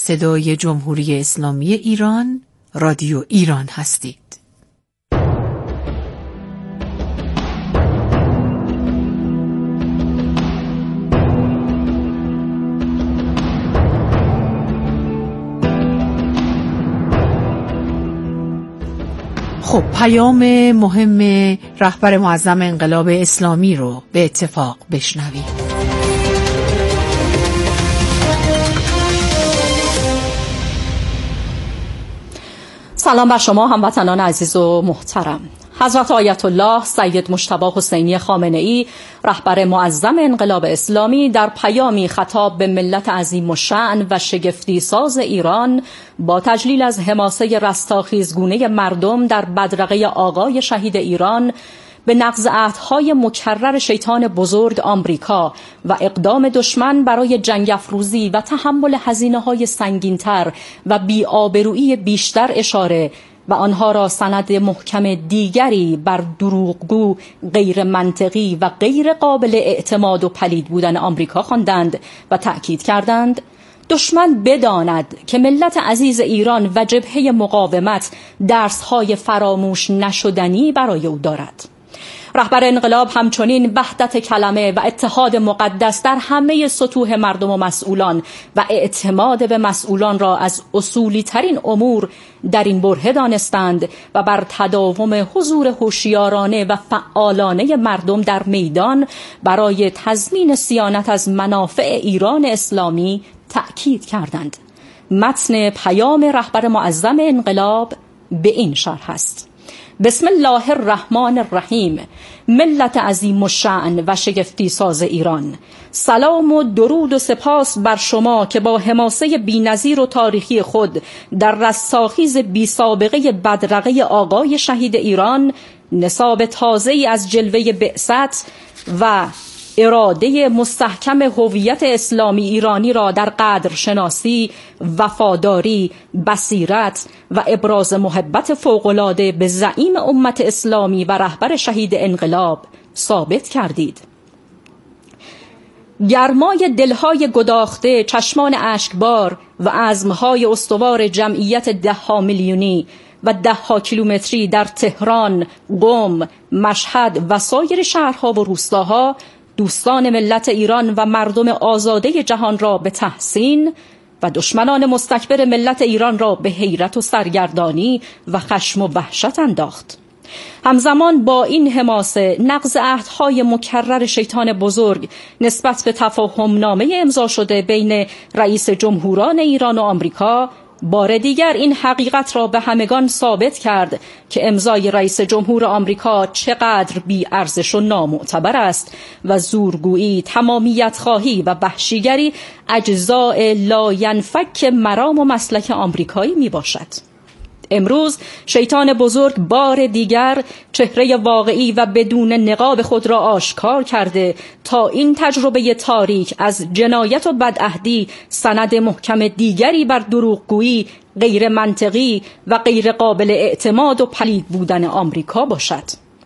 صدای جمهوری اسلامی ایران، رادیو ایران هستید. خب، پیام مهم رهبر معظم انقلاب اسلامی رو به اتفاق بشنویم. سلام بر شما هموطنان عزیز و محترم. حضرت آیت الله سید مجتبی حسینی خامنه‌ای رهبر معظم انقلاب اسلامی در پیامی خطاب به ملت عظیم الشأن و شگفتی ساز ایران با تجلیل از حماسه رستاخیزگونه مردم در بدرقه آقای شهید ایران به نقض عهدهای مکرر شیطان بزرگ آمریکا و اقدام دشمن برای جنگ افروزی و تحمل هزینه‌های سنگین‌تر و بی‌آبرویی بیشتر اشاره و آنها را سند محکم دیگری بر دروغگو، غیر منطقی و غیر قابل اعتماد و پلید بودن آمریکا خواندند و تأکید کردند دشمن بداند که ملت عزیز ایران و جبهه مقاومت درس‌های فراموش نشدنی برای او دارد. رهبر انقلاب همچنین وحدت کلمه و اتحاد مقدس در همه سطوح مردم و مسئولان و اعتماد به مسئولان را از اصولی ترین امور در این برهه دانستند و بر تداوم حضور هوشیارانه و فعالانه مردم در میدان برای تضمین صیانت از منافع ایران اسلامی تأکید کردند. متن پیام رهبر معظم انقلاب به این شرح است: بسم الله الرحمن الرحیم. ملت عظیم الشأن و شگفتی ساز ایران، سلام و درود و سپاس بر شما که با حماسه بی‌نظیر و تاریخی خود در رستاخیز بی سابقه بدرقه آقای شهید ایران نصاب تازه‌ای از جلوه بعثت و اراده مستحکم هویت اسلامی ایرانی را در قدرشناسی، وفاداری، بصیرت و ابراز محبت فوق‌العاده به زعیم امت اسلامی و رهبر شهید انقلاب ثابت کردید. گرمای دلهای گداخته، چشمان اشکبار و عزمهای استوار جمعیت 10 میلیونی و 10 کیلومتری در تهران، قم، مشهد و سایر شهرها و روستاها دوستان ملت ایران و مردم آزاده جهان را به تحسین و دشمنان مستکبر ملت ایران را به حیرت و سرگردانی و خشم و وحشت انداخت. همزمان با این حماسه نقض عهدهای مکرر شیطان بزرگ نسبت به تفاهم‌نامه امضا شده بین رئیس جمهوران ایران و آمریکا بار دیگر این حقیقت را به همگان ثابت کرد که امضای رئیس جمهور آمریکا چقدر بی ارزش و نامعتبر است و زورگویی، تمامیت خواهی و وحشیگری اجزاء لا ینفک مرام و مسلک آمریکایی می باشد. امروز شیطان بزرگ بار دیگر چهره واقعی و بدون نقاب خود را آشکار کرده تا این تجربه تاریک از جنایت و بدعهدی سند محکم دیگری بر دروغگویی، غیر منطقی و غیر قابل اعتماد و پلید بودن آمریکا باشد.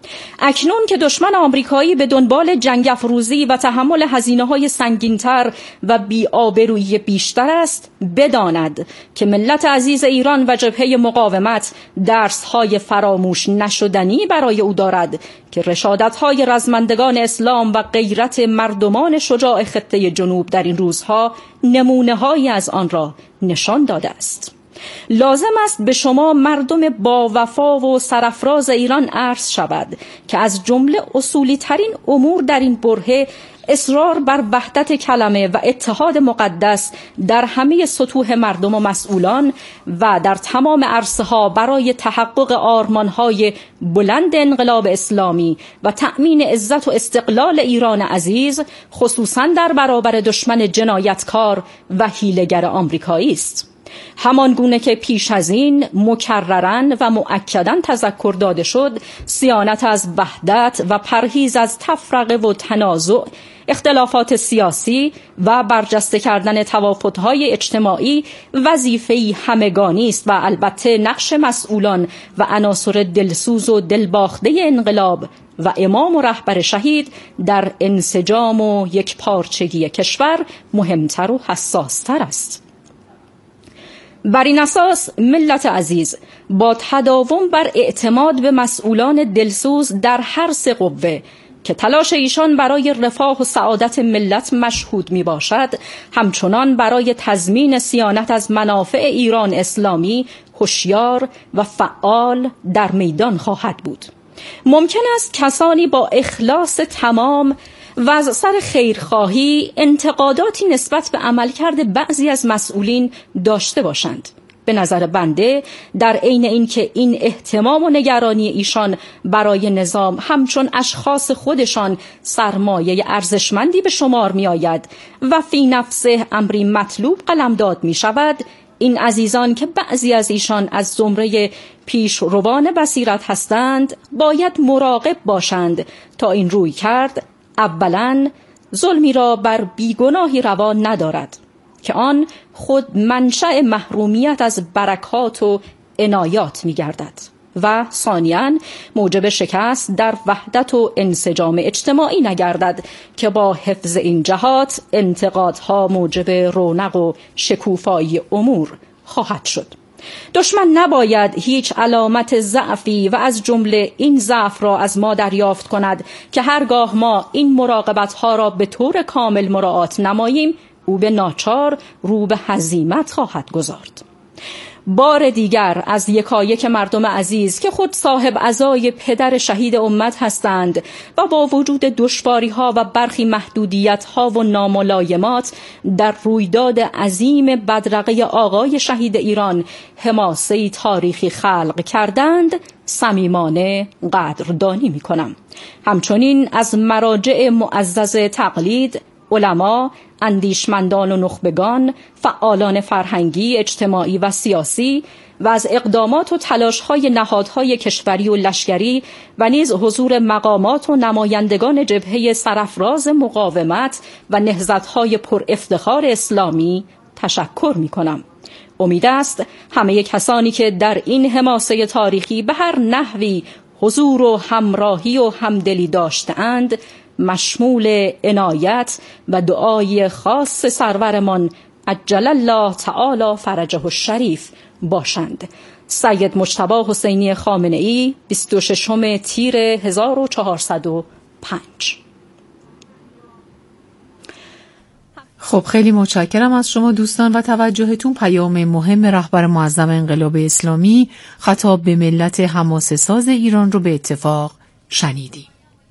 اکنون که دشمن آمریکایی به دنبال جنگ افروزی و تحمل هزینه‌های سنگین‌تر و بی‌آبرویی بیشتر است، بداند که ملت عزیز ایران و جبهه مقاومت درس‌های فراموش نشدنی برای او دارد که رشادت‌های رزمندگان اسلام و غیرت مردمان شجاع خطه جنوب در این روزها نمونه‌هایی از آن را نشان داده است. لازم است به شما مردم با وفا و سرافراز ایران عرض شود که از جمله اصولی ترین امور در این برهه اصرار بر وحدت کلمه و اتحاد مقدس در همه سطوح مردم و مسئولان و در تمام عرصه‌ها برای تحقق آرمان‌های بلند انقلاب اسلامی و تأمین عزت و استقلال ایران عزیز، خصوصاً در برابر دشمن جنایتکار و حیله‌گر آمریکایی است. همان گونه که پیش از این مکرراً و مؤکداً تذکر داده شد، صیانت از وحدت و پرهیز از تفرقه و تنازع، اختلافات سیاسی و برجسته کردن توافقهای اجتماعی وظیفه‌ای همگانی است و البته نقش مسئولان و عناصر دلسوز و دلباخته انقلاب و امام و رهبر شهید در انسجام و یکپارچگی کشور مهمتر و حساستر است. بر این اساس ملت عزیز با تداوم بر اعتماد به مسئولان دلسوز در هر سه قوه که تلاش ایشان برای رفاه و سعادت ملت مشهود می باشد، همچنان برای تضمین صیانت از منافع ایران اسلامی هوشیار و فعال در میدان خواهد بود. ممکن است کسانی با اخلاص تمام و از سر خیرخواهی انتقاداتی نسبت به عملکرد بعضی از مسئولین داشته باشند. به نظر بنده در عین اینکه این اهتمام و نگرانی ایشان برای نظام همچون اشخاص خودشان سرمایه ارزشمندی به شمار می آید و فی نفسه امری مطلوب قلمداد می شود، این عزیزان که بعضی از ایشان از زمره پیشروان بصیرت هستند باید مراقب باشند تا این روی کرد اولاً ظلمی را بر بیگناهی روا ندارد که آن خود منشأ محرومیت از برکات و عنایات می گردد و ثانیاً موجب شکست در وحدت و انسجام اجتماعی نگردد که با حفظ این جهات انتقادها موجب رونق و شکوفایی امور خواهد شد. دشمن نباید هیچ علامت ضعفی و از جمله این ضعف را از ما دریافت کند که هرگاه ما این مراقبتها را به طور کامل مراعات نماییم او به ناچار رو به هزیمت خواهد گذارد. بار دیگر از یکایک مردم عزیز که خود صاحب عزای پدر شهید امت هستند و با وجود دشواری‌ها و برخی محدودیت‌ها و ناملایمات در رویداد عظیم بدرقه آقای شهید ایران حماسه‌ای تاریخی خلق کردند صمیمانه قدردانی می‌کنم. همچنین از مراجع معزز تقلید، علما، اندیشمندان و نخبگان، فعالان فرهنگی، اجتماعی و سیاسی و از اقدامات و تلاش‌های نهادهای کشوری و لشکری و نیز حضور مقامات و نمایندگان جبهه سرافراز مقاومت و نهضت‌های پر افتخار اسلامی تشکر می‌کنم. امید است همه کسانی که در این حماسه تاریخی به هر نحوی حضور و همراهی و همدلی داشته‌اند مشمول عنایت و دعای خاص سرورمان عجل الله تعالی فرجه الشریف باشند. سید مجتبی حسینی خامنه‌ای 26 تیر 1405. خب خیلی متشکرم از شما دوستان و توجهتون. پیام مهم رهبر معظم انقلاب اسلامی خطاب به ملت حماسه ساز ایران رو به اتفاق شنیدیم.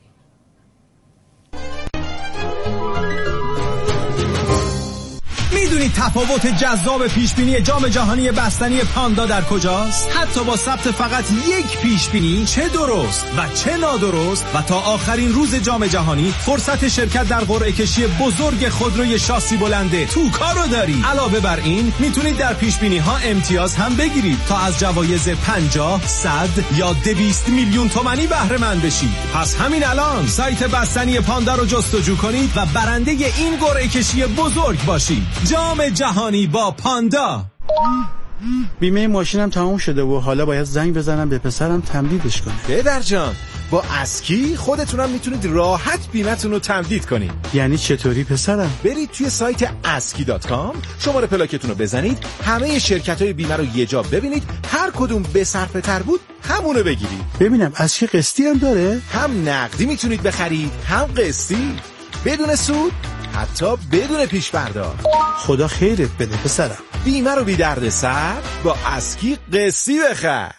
میدونید تفاوت جذاب پیشبینی جام جهانی بستنی پاندا در کجاست؟ حتی با ثبت فقط یک پیشبینی چه درست و چه نادرست و تا آخرین روز جام جهانی فرصت شرکت در قرعه کشی بزرگ خودروی شاسی بلنده توکا رو داری. علاوه بر این میتونید در پیشبینی ها امتیاز هم بگیرید تا از جوایز 50, 100 یا 200 میلیون تومانی بهره مند بشید. پس همین الان سایت بستنی پاندا رو جستجو کنید و برنده این قرعه کشی بزرگ باشید. جام جهانی با پاندا. بیمه ماشینم تمام شده و حالا باید زنگ بزنم به پسرم تمدیدش کنه. پدر جان با اسکی خودتونم میتونید راحت بیمتون رو تمدید کنید. یعنی چطوری پسرم؟ برید توی سایت aski.com، شماره پلاکتون رو بزنید، همه شرکت‌های بیمه رو یه جا ببینید، هر کدوم به صرفه تر بود همونو بگیرید. ببینم اسکی قسطی هم داره؟ هم نقدی میتونید بخرید هم قسطی، بدون سود، حتی بدون پیش پرداخت. خدا خیرت بده پسرم. بیمه رو بی درد سر با اسکی قسطی بخر.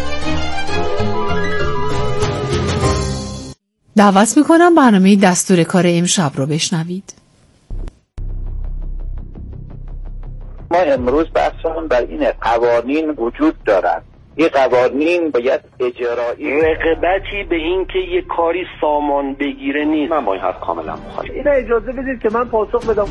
دعوت میکنم برنامه دستور کار امشب رو بشنوید. ما امروز بحثمون بر این قوانین وجود دارد. این قوانین باید اجرایی، رقابتی به این که یه کاری سامان بگیره نیست. من با این حرف کاملا مخالفم. این اجازه بدید که من پاسخ بدم.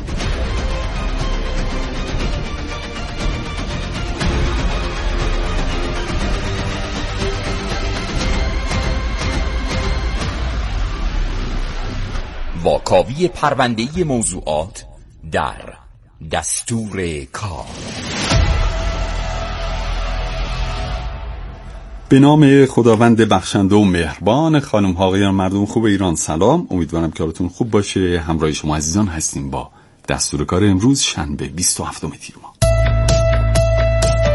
واکاوی پرونده‌ای موضوعات در دستور کار. به نام خداوند بخشنده و مهربان. خانم ها آقایان مردم خوب ایران سلام. امیدوارم که حالتون خوب باشه. همراه شما عزیزان هستیم با دستور کار امروز شنبه 27 تیر ماه.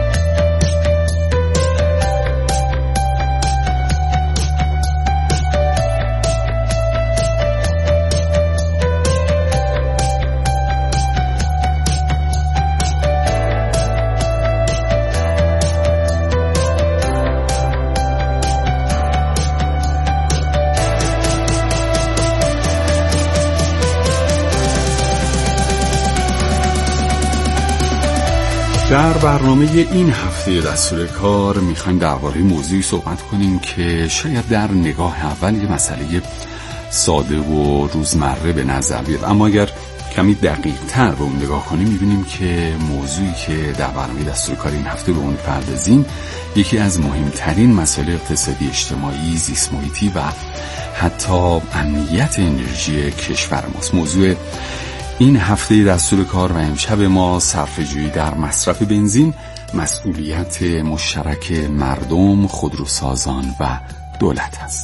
در برنامه این هفته دستور کار میخوایم درباره موضوعی صحبت کنیم که شاید در نگاه اول یه مسئله ساده و روزمره به نظر بیاد، اما اگر کمی دقیق تر به اون نگاه کنیم میبینیم که موضوعی که در برنامه دستور کار این هفته به اون پردازیم یکی از مهمترین مسائل اقتصادی، اجتماعی، زیست محیطی و حتی امنیت انرژی کشور ماست. موضوع این هفته دستور کار و امشب ما صرفه‌جویی در مصرف بنزین، مسئولیت مشترک مردم، خودروسازان و دولت است.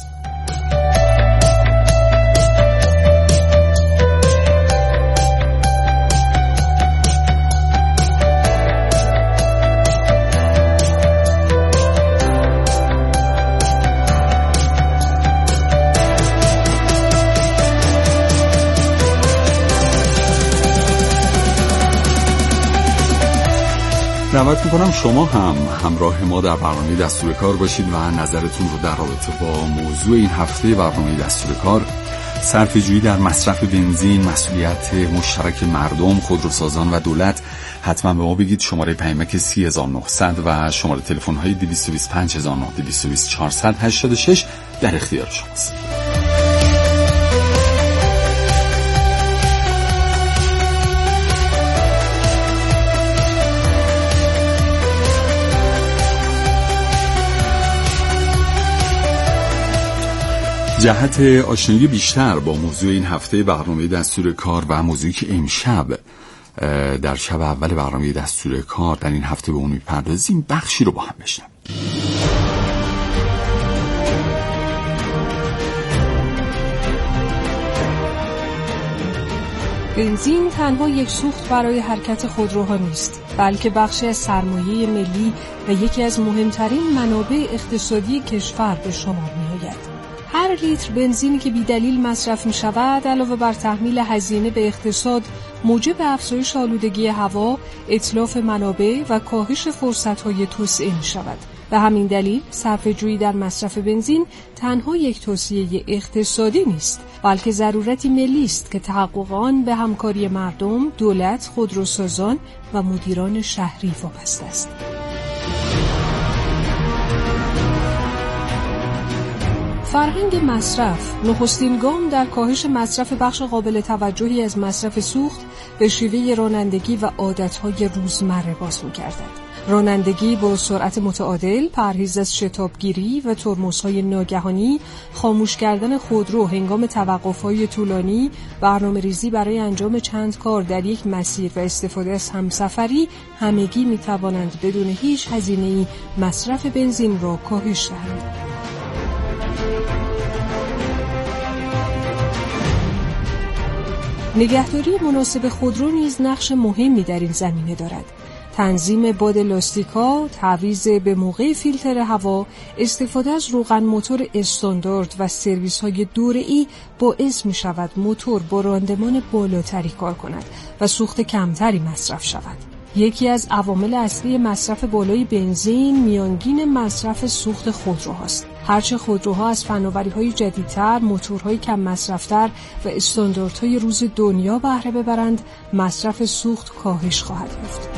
دعوت میکنم شما هم همراه ما در برنامه دستور کار باشید و نظرتون رو در رابطه با موضوع این هفته برنامه دستور کار، صرفه‌جویی در مصرف بنزین، مسئولیت مشترک مردم، خودروسازان و دولت، حتما به ما بگید. شماره پیامک 3900 و شماره تلفن های 225009 220 486 در اختیار شماست. جهت آشنایی بیشتر با موضوع این هفته برنامه دستور کار و موضوعی که امشب در شب اول برنامه دستور کار در این هفته به اون میپردازیم، بخشی رو با هم بشنویم. بنزین تنها یک سوخت برای حرکت خودروها نیست، بلکه بخشی از سرمایه ملی و یکی از مهمترین منابع اقتصادی کشور به شمار می‌آید. هر لیتر بنزینی که بی‌دلیل مصرف می‌شود علاوه بر تحمیل هزینه به اقتصاد، موجب افزایش آلودگی هوا، اتلاف منابع و کاهش فرصت‌های توسعه می‌شود. به همین دلیل صرفه‌جویی در مصرف بنزین تنها یک توصیه اقتصادی نیست، بلکه ضرورتی ملی است که تحقق آن به همکاری مردم، دولت، خودروسازان و مدیران شهری وابسته است. فرهنگ مصرف نخستین گام در کاهش مصرف بخش قابل توجهی از مصرف سوخت به شیوه رانندگی و عادتهای روزمره باز می‌گردد. رانندگی با سرعت متعادل، پرهیز از شتابگیری و ترمزهای ناگهانی، خاموش کردن خودرو هنگام توقف‌های طولانی، برنامه‌ریزی برای انجام چند کار در یک مسیر و استفاده از همسفری، همگی می‌توانند بدون هیچ هزینه‌ای مصرف بنزین را کاهش دهند. نگهداری مناسب خودرو نیز نقش مهمی در این زمینه دارد. تنظیم باد لاستیک‌ها، تعویض به موقع فیلتر هوا، استفاده از روغن موتور استاندارد و سرویس‌های دوره‌ای باعث می‌شود موتور با راندمان بالاتری کار کند و سوخت کمتری مصرف شود. یکی از عوامل اصلی مصرف بالای بنزین میانگین مصرف سوخت خودروهاست. هرچه خودروها از فناوری‌های جدیدتر، موتورهای کم مصرف‌تر و استانداردهای روز دنیا بهره ببرند، مصرف سوخت کاهش خواهد یافت.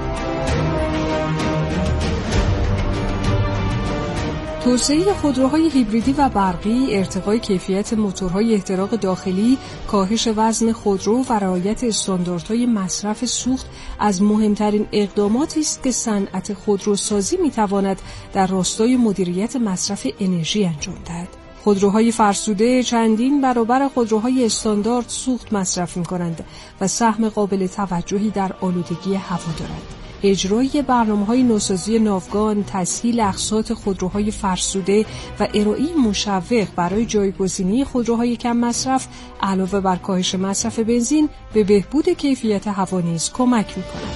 توسعه خودروهای هیبریدی و برقی، ارتقای کیفیت موتورهای احتراق داخلی، کاهش وزن خودرو و رعایت استانداردهای مصرف سوخت از مهمترین اقداماتی است که صنعت خودروسازی می‌تواند در راستای مدیریت مصرف انرژی انجام دهد. خودروهای فرسوده چندین برابر خودروهای استاندارد سوخت مصرف می‌کنند و سهم قابل توجهی در آلودگی هوا دارند. اجرای برنامه‌های نوسازی ناوگان، تسهیل اقساط خودروهای فرسوده و ارائه مشوق برای جایگزینی خودروهای کم مصرف علاوه بر کاهش مصرف بنزین به بهبود کیفیت هوا نیز کمک می‌کند.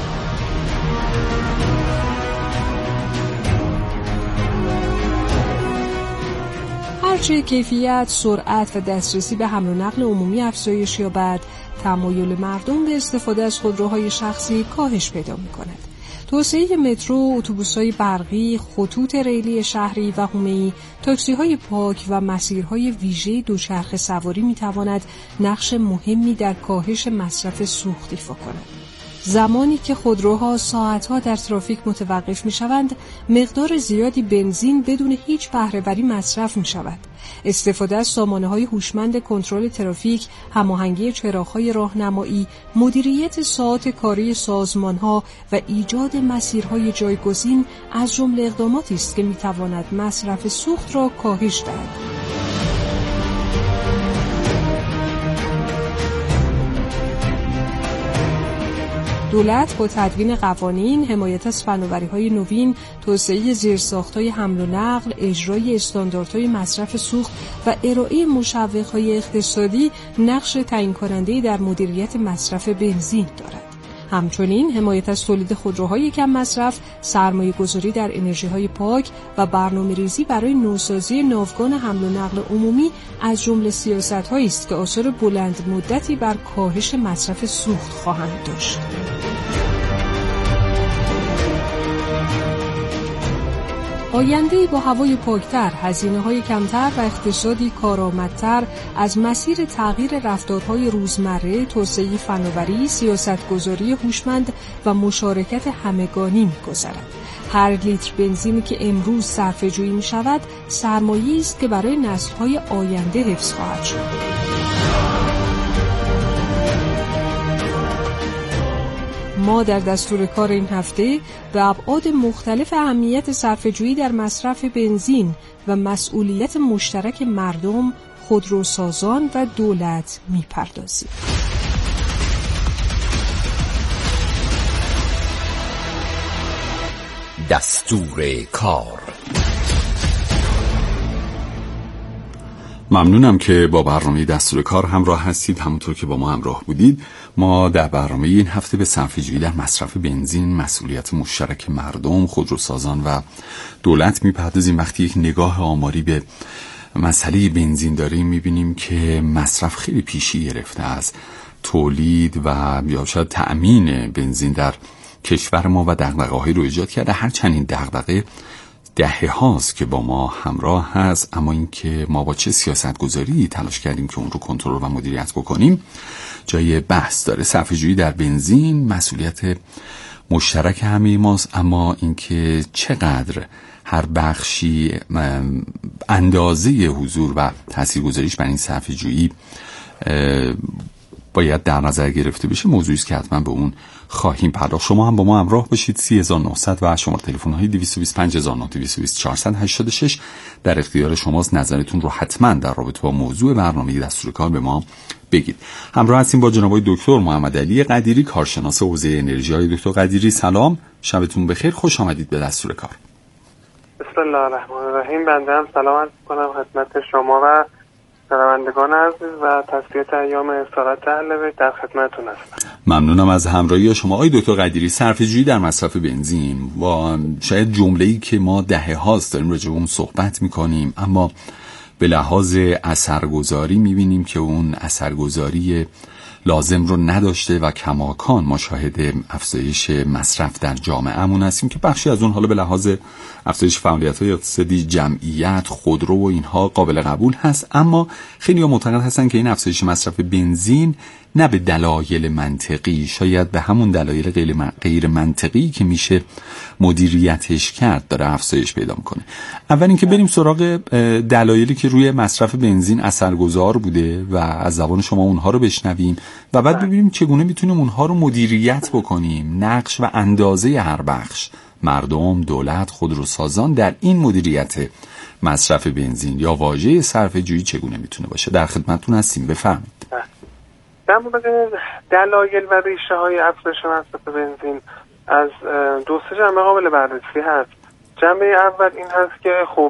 هرچه کیفیت، سرعت و دسترسی به حمل و نقل عمومی افزایش یابد، تمایل مردم به استفاده از خودروهای شخصی کاهش پیدا می‌کند. توسعه مترو، اتوبوس‌های برقی، خطوط ریلی شهری و حومه‌ای، تاکسی‌های پاک و مسیرهای ویژه دوچرخه سواری می‌تواند نقش مهمی در کاهش مصرف سوخت ایفا کند. زمانی که خودروها ساعتها در ترافیک متوقف می‌شوند، مقدار زیادی بنزین بدون هیچ بهره‌وری مصرف می‌شود. استفاده از سامانه‌های هوشمند کنترل ترافیک، هماهنگی چراغ‌های راهنمایی، مدیریت ساعات کاری سازمان‌ها و ایجاد مسیرهای جایگزین از جمله اقداماتی است که می‌تواند مصرف سوخت را کاهش دهد. دولت با تدوین قوانین، حمایت از فناوری‌های نوین، توسعه زیرساخت‌های حمل و نقل، اجرای استانداردهای مصرف سوخت و ارائه مشوق‌های اقتصادی نقش تعیین‌کننده‌ای در مدیریت مصرف بنزین دارد. همچنین حمایت از تولید خودروهای کم مصرف، سرمایه‌گذاری در انرژی‌های پاک و برنامه‌ریزی برای نوسازی ناوگان حمل و نقل عمومی از جمله سیاست‌هایی است که آثار بلند مدتی بر کاهش مصرف سوخت خواهند داشت. آینده‌ای با هوای پاکتر، هزینه‌های کمتر و اقتصادی کارآمدتر از مسیر تغییر رفتارهای روزمره، توسعه فناوری، سیاستگذاری هوشمند و مشارکت همگانی می‌گذرد. هر لیتر بنزینی که امروز صرفه‌جویی می‌شود، سرمایه‌ای است که برای نسل‌های آینده حفظ خواهد شد. ما در دستور کار این هفته به ابعاد مختلف اهمیت صرفه‌جویی در مصرف بنزین و مسئولیت مشترک مردم، خودروسازان و دولت می‌پردازیم. دستور کار. ممنونم که با برنامه دستور کار همراه هستید. همونطور که با ما همراه بودید، ما در برنامه این هفته به صرفه‌جویی در مصرف بنزین، مسئولیت مشترک مردم، خودروسازان و دولت میپردازیم. وقتی یک نگاه آماری به مسئله بنزین داریم، میبینیم که مصرف خیلی پیشی گرفته از تولید و یا شاید تأمین بنزین در کشور ما و دغدغه‌هایی رو ایجاد کرده. هرچند این دغدغه دهه هاست که با ما همراه هست، اما اینکه ما با چه سیاستگذاری تلاش کردیم که اون رو کنترل و مدیریت بکنیم جای بحث داره. صرفه‌جویی در بنزین مسئولیت مشترک همه ماست، اما اینکه چقدر هر بخشی اندازه حضور و تاثیرگذاریش بر این صرفه‌جویی باید در نظر گرفته بشه موضوعی است که حتما به اون خواهیم پرداخت. شما هم با ما همراه باشید. 3900 و شماره تلفن های 225220 در اختیار شماست. نظرتون رو حتما در رابطه با موضوع برنامه دستور کار به ما بگید. همراه هستیم با جناب دکتر محمد علی قدیری، کارشناس حوزه انرژی. های دکتر قدیری سلام، شبتون بخیر، خوش آمدید به دستور کار. بسم الله الرحمن الرحیم. بنده هم سلام عرض می‌کنم خدمت شما و شنوندگان عزیز و تسلیت ایام اسارت اهل بیت در خدمتتون هستم. ممنونم از همراهی شما. آقای دکتر قدیری، صرفه‌جویی در مصرف بنزین و شاید جمله‌ای که ما دهه هاست داریم راجع به اون صحبت می‌کنیم، اما به لحاظ اثرگذاری می‌بینیم که اون اثرگذاری لازم رو نداشته و کماکان ما شاهد افزایش مصرف در جامعهمون هستیم که بخشی از اون حالا به لحاظ افزایش فعالیت‌های اقتصادی، جمعیت، خودرو و اینها قابل قبول هست، اما خیلی‌ها معتقد هستن که این افزایش مصرف بنزین نه به دلایل منطقی، شاید به همون دلایل غیر منطقی که میشه مدیریتش کرد داره افزایش پیدا میکنه. اول اینکه بریم سراغ دلایلی که روی مصرف بنزین اثرگذار بوده و از زبان شما اونها رو بشنویم و بعد ببینیم چگونه میتونیم اونها رو مدیریت بکنیم، نقش و اندازه هر بخش، مردم، دولت، خودروسازان در این مدیریت مصرف بنزین یا واژه صرفه‌جویی چگونه میتونه باشه. در خدمتتون هستیم، بفرمایید. در مورد دلایل و ریشه های افزایش مصرف بنزین از دو سه جنبه قابل بررسی هست. جنبه اول این هست که خب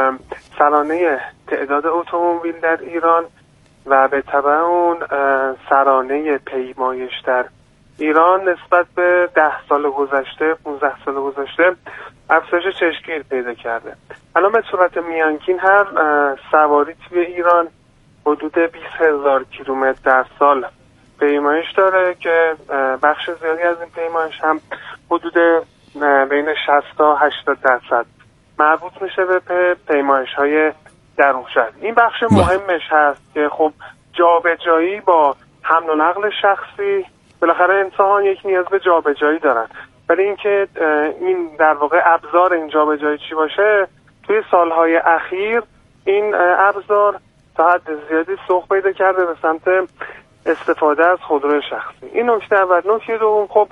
سرانه تعداد اتومبیل در ایران و به تبع اون سرانه پیمایش در ایران نسبت به 10 سال گذشته، 15 سال گذشته افزایش چشمگیر پیدا کرده. الان به صورت میانگین هر سواری توی ایران حدود 20,000 کیلومتر در سال پیمایش داره که بخش زیادی از این پیمایش هم حدود بین 60 تا 80% مربوط میشه به پیمایش های درون شهر. این بخش مهمش هست که خب جابجایی با حمل و نقل شخصی بالاخره انسان یک نیاز به جابجایی دارن. ولی اینکه این در واقع ابزار این جابجایی چی باشه، توی سالهای اخیر این ابزار تا حد زیادی سوق پیدا کرده به سمت استفاده از خودروی شخصی. این نکته اول. نکته دوم، خب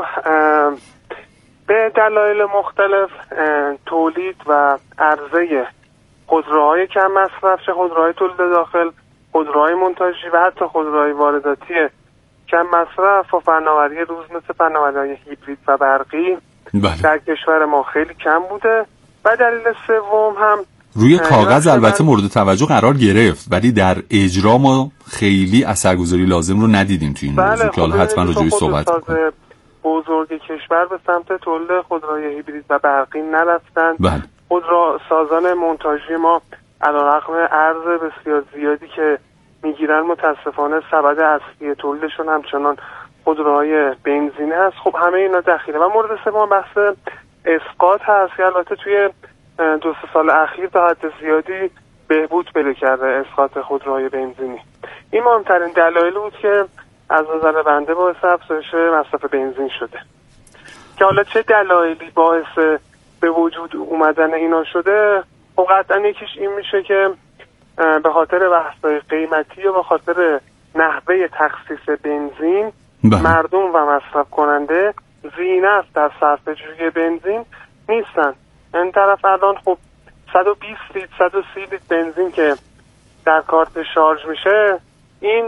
به دلایل مختلف تولید و عرضه خودروهای کم مصرف، چه خودروهای تولید داخل، خودروهای منتاجی و حتی خودروهای وارداتی کم مصرف و فناوری روز مثل فناوری هیبرید و برقی در کشور ما خیلی کم بوده. و دلیل سوم هم روی کاغذ البته مورد توجه قرار گرفت، ولی در اجرا ما خیلی اثرگذاری لازم رو ندیدیم تو این موضوع که حالا حتما راجعش صحبت کنیم. بزرگ کشور به سمت تولید خودروهای هیبرید و برقی نرفتن. خودروسازان منتاجی ما علیرغم ارز بسیار زیادی که میگیرن متاسفانه سبد اصلی تولیدشون همچنان خودروهای بنزینی هست. خب همه اینا دخیله. و مورد سوم بحث اسقاط هست که البته توی 2 سال اخیر تا حد زیادی بهبود پیدا کرده اسقاط خودروهای بنزینی. این مهمترین دلایلی بود که از نظر بنده باعث افزایش مصرف بنزین شده. که حالا چه دلایلی باعث به وجود اومدن اینا شده؟ خب قطعا یکیش این میشه که به خاطر بحث‌های قیمتی و به خاطر نحوه تخصیص بنزین مردم و مصرف کننده ذی‌نفع در صرفه‌جویی بنزین نیستن. این طرف الان خب 120 لیتر 130 لیتر بنزین که در کارت شارژ میشه، این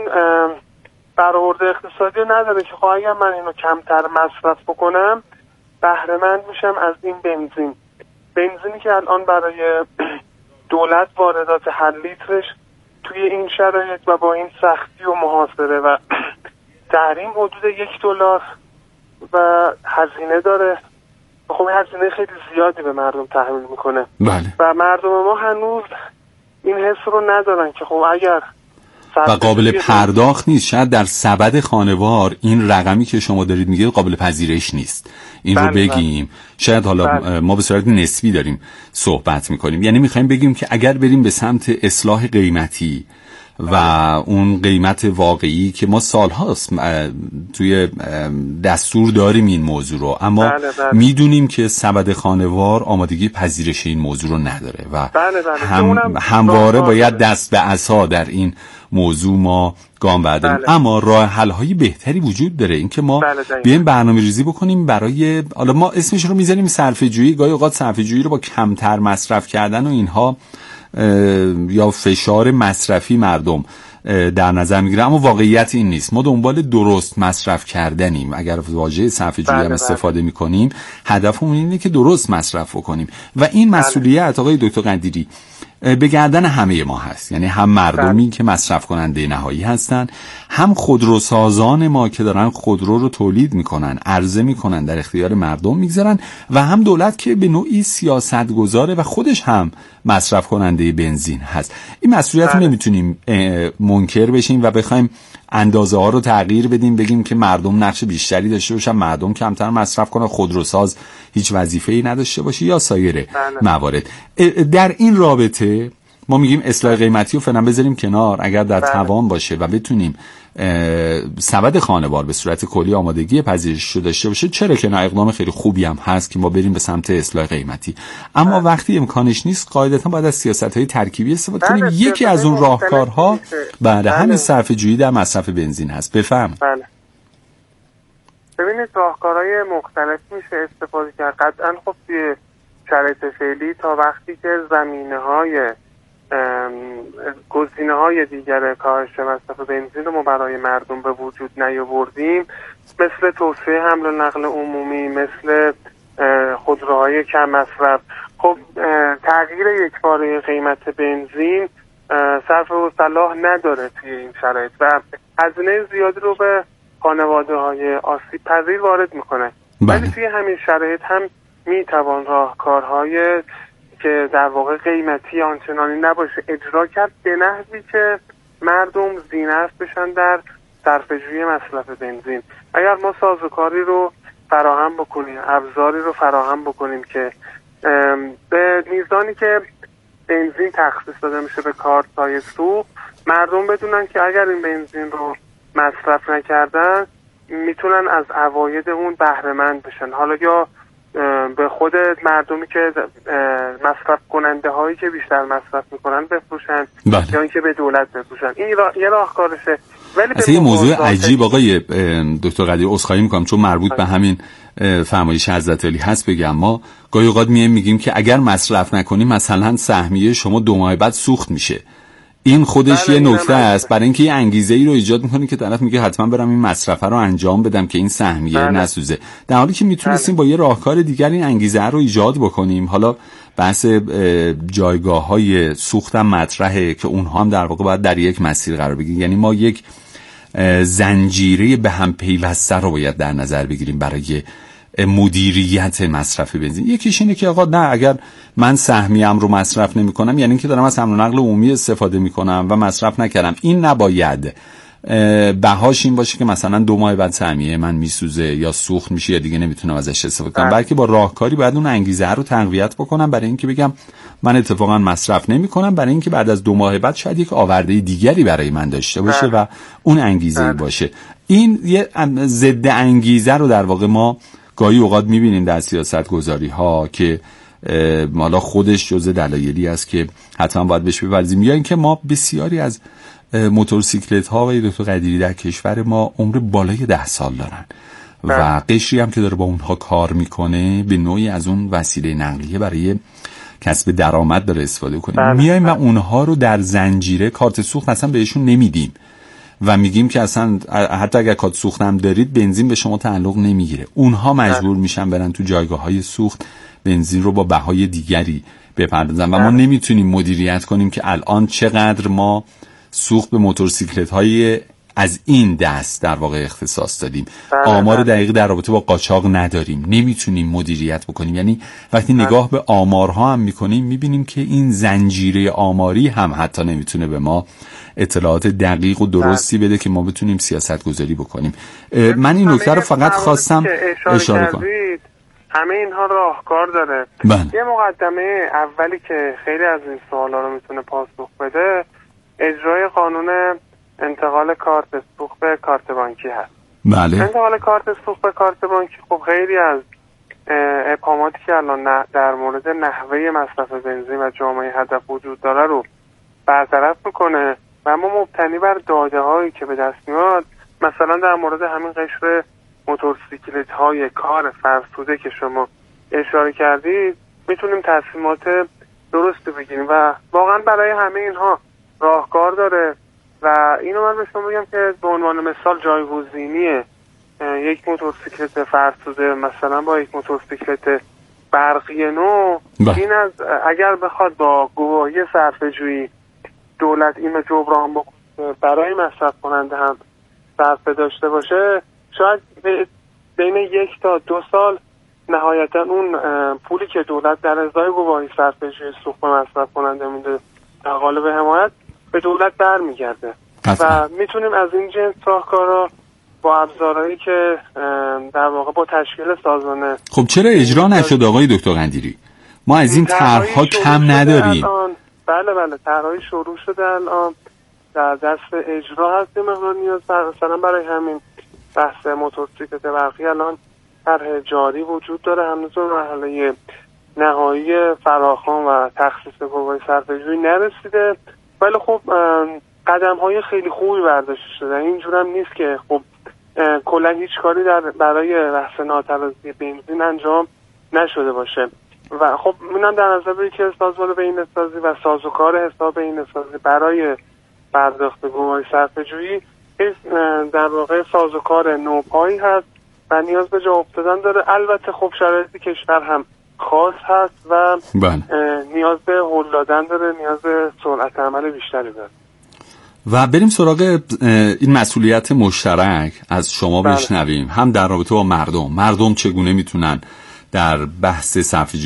برآورد اقتصادی نداره که خب اگر من اینو کمتر مصرف بکنم بهره مند میشم از این بنزینی که الان برای دولت واردات هر لیترش توی این شرایط و با این سختی و محاصره و تحریم حدود $1 و هزینه داره. خب هزینه خیلی زیادی به مردم تحمیل میکنه. بله. و مردم ما هنوز این حس رو ندارن که خب اگر و قابل پرداخت نیست. شاید در سبد خانوار این رقمی که شما دارید میگید قابل پذیرش نیست. این رو بگیم. شاید حالا ما به صورت نسبی داریم صحبت میکنیم. یعنی میخوایم بگیم که اگر بریم به سمت اصلاح قیمتی و اون قیمت واقعی که ما سالهاست توی دستور داریم این موضوع رو، اما میدونیم که سبد خانوار آمادگی پذیرش این موضوع رو نداره و همواره باید دست به عصا در این موضوع ما گام برداریم. اما راه حل های بهتری وجود داره. اینکه ما بیایم برنامه‌ریزی بکنیم برای، حالا ما اسمش رو میذاریم صرفه‌جویی، گاهی اوقات صرفه‌جویی رو با کمتر مصرف کردن و اینها یا فشار مصرفی مردم در نظر میگیره، اما واقعیت این نیست. ما دنبال درست مصرف کردنیم. اگر واژه صرفه‌جویی هم استفاده میکنیم، هدفمون اینه که درست مصرف کنیم و این مسئولیت آقای دکتر قدیری به گردن همه ما هست. یعنی هم مردمی که مصرف کننده نهایی هستن، هم خودروسازان ما که دارن خودرو رو تولید میکنن، عرضه میکنن، در اختیار مردم میگذارن، و هم دولت که به نوعی سیاست گذاره و خودش هم مصرف کننده بنزین هست. این مسئولیت رو نمیتونیم منکر بشیم و بخوایم اندازه ها رو تغییر بدیم، بگیم که مردم نقش بیشتری داشته باشن، مردم کمتر مصرف کنن، خودروساز هیچ وظیفه‌ای نداشته باشه یا سایر موارد. در این رابطه ما میگیم اصلاح قیمتی رو فعلا بذاریم کنار. اگر در توان باشه و بتونیم سبد خانوار به صورت کلی آمادگی پذیرش رو داشته باشه، چرا که نه، اقدام خیلی خوبی هم هست که ما بریم به سمت اصلاح قیمتی. اما وقتی امکانش نیست، قاعدتا باید از سیاست‌های ترکیبی استفاده کنیم. یکی از اون راهکارها برای همین صرفه‌جویی در مصرف بنزین هست. بفهم. ببینید راهکارهای مختلف میشه استفاده کرد. قطعاً خب توی شرایط فعلی تا وقتی که گزینه‌های دیگر کاهش مصرف بنزین رو ما برای مردم به وجود نیاوردیم، مثل توسعه حمل و نقل عمومی، مثل خودروهای کم مصرف، خب تغییر یکباره قیمت بنزین صرف و صلاح نداره توی این شرایط و هزینه زیادی رو به خانواده‌های آسیب پذیر وارد میکنه. ولی توی همین شرایط هم میتوان راهکارهای که در واقع قیمتی آنچنانی نباشه اجرا کرد به نحوی که مردم ذی‌نفع بشن در صرفه‌جویی مصرف بنزین. اگر ما سازوکاری رو فراهم بکنیم، ابزاری رو فراهم بکنیم که به میزانی که بنزین تخصیص داده میشه به کارت‌های سوخت، مردم بدونن که اگر این بنزین رو مصرف نکردن میتونن از عواید اون بهره مند بشن، حالا یا به خود مردمی که مصرف کننده هایی که بیشتر مصرف میکنن بفروشن یا اینکه به دولت بفروشن. این یه راهکارشه. ولی اصلا یه موضوع عجیب آقای دکتر قدیری، عذرخواهی میکنم چون مربوط به همین فرمایش حضرت علی هست بگم، ما گاهی اوقات میگیم که اگر مصرف نکنیم مثلا سهمیه شما 2 ماه بعد سوخت میشه. این خودش یه نکته است برای اینکه یه انگیزه‌ای رو ایجاد می‌کنه که طرف میگه حتما برم این مصرفه رو انجام بدم که این سهمیه نسوزه، در حالی که میتونستیم با یه راهکار دیگر این انگیزه رو ایجاد بکنیم. حالا بحث جایگاه‌های سوخت هم مطرحه که اونها هم در واقع باید در یک مسیر قرار بگیرن، یعنی ما یک زنجیره به هم پیوسته رو باید در نظر بگیریم برای مدیریت مصرف بنزین. یکیش اینه که آقا نه، اگر من سهمیه‌ام رو مصرف نمی‌کنم یعنی اینکه دارم از حمل و نقل عمومی استفاده می‌کنم و مصرف نکردم. این نباید بهاش این باشه که مثلا 2 ماه بعد سهمیه من میسوزه یا سوخت میشه یا دیگه نمیتونم ازش استفاده کنم، بلکه با راهکاری باید اون انگیزه رو تقویت بکنم برای اینکه بگم من اتفاقا مصرف نمی‌کنم، برای اینکه بعد از 2 ماه بعد شاید یک آورده دیگری برای من داشته باشه و اون انگیزه باشه. این یه ضد انگیزه رو در واقع ما گاهی اوقات میبینیم در سیاست گذاری ها که حالا خودش جزء دلایلی است که حتما باید بهش بپردازیم، یا اینکه ما بسیاری از موتورسیکلت ها و دکتر قدیری در کشور ما عمر بالای 10 سال دارن و قشری هم که داره با اونها کار میکنه به نوعی از اون وسیله نقلیه برای کسب درآمد داره استفاده کنه. میایم و اونها رو در زنجیره کارت سوخت مثلا بهشون نمیدیم و میگیم که اصلا حتی اگر کارت سوخت هم دارید بنزین به شما تعلق نمیگیره. اونها مجبور میشن برن تو جایگاه‌های سوخت بنزین رو با بهای دیگری بپردازن و ما نمیتونیم مدیریت کنیم که الان چقدر ما سوخت به موتورسیکلت‌های از این دست در واقع اختصاص دادیم. آمار دقیق در رابطه با قاچاق نداریم، نمیتونیم مدیریت بکنیم. یعنی وقتی نگاه به آمارها هم میکنیم میبینیم که این زنجیره آماری هم حتی نمیتونه به ما اطلاعات دقیق و درستی بده که ما بتونیم سیاست گذاری بکنیم. من این نکته رو فقط خواستم اشاره کنم. همه اینها راهکار داره. یه مقدمه اولی که خیلی از این سوالا رو میتونه پاسخ بده اجرای قانون انتقال کارت سوخت به کارت بانکی هست. بله. انتقال کارت سوخت به کارت بانکی خب خیلی از ابهاماتی که الان در مورد نحوه مصرف بنزین و جامعه هدف وجود داره رو برطرف میکنه و ما مبتنی بر داده هایی که به دست میاد مثلا در مورد همین قشر موتورسیکلت های کار فرسوده که شما اشاره کردید میتونیم تصمیمات درستی بگیریم و واقعا برای همه اینها راهکار داره. و اینو من به شما بگم که به عنوان مثال جایگزینی یک موتورسیکلت فرسوده مثلا با یک موتورسیکلت برقی نو، این از اگر بخواد با گواهی صرفه‌جویی دولت این جبران بکنه برای مصرف کننده هم صرفه داشته باشه، شاید بین 1 تا 2 سال نهایتا اون پولی که دولت در ازای گواهی صرفه‌جویی سوخت مصرف کننده میده در قالب حمایت به دولت برمیگرده و میتونیم از این جنس راهکارا با ابزارهایی که در واقع با تشکیل سازمان. خب چرا اجرا نشد آقای دکتر قندیری؟ ما از این طرح‌ها کم نداریم. بله طرح‌های شروع شده الان در دست اجرا هست. مقدار نیاز مثلا برای همین بحث موتورسیکلت برقی الان طرح جاری وجود داره، هنوز به مرحله نهایی فراخوان و تخصیص گواهی صرفه‌جویی نرسیده، ولی خب قدم‌های خیلی خوبی برداشته شده. اینجور هم نیست که خب کلا هیچ کاری برای بحث ناتوازی بنزین انجام نشده باشه و خب اینم در نظر بگیرید که سازمان بهینه‌سازی و سازوکار حساب بهینه‌سازی برای پرداخت گواهی صرفه‌جویی در واقع سازوکار نوپایی هست و نیاز به جا افتادن داره. البته خب شرایط کشور هم خاص هست و نیاز به هل دادن داره، نیاز به سرعت عمل بیشتری داره. و بریم سراغ این مسئولیت مشترک از شما بشنویم، هم در رابطه با مردم چگونه میتونن در بحث صرفه‌جویی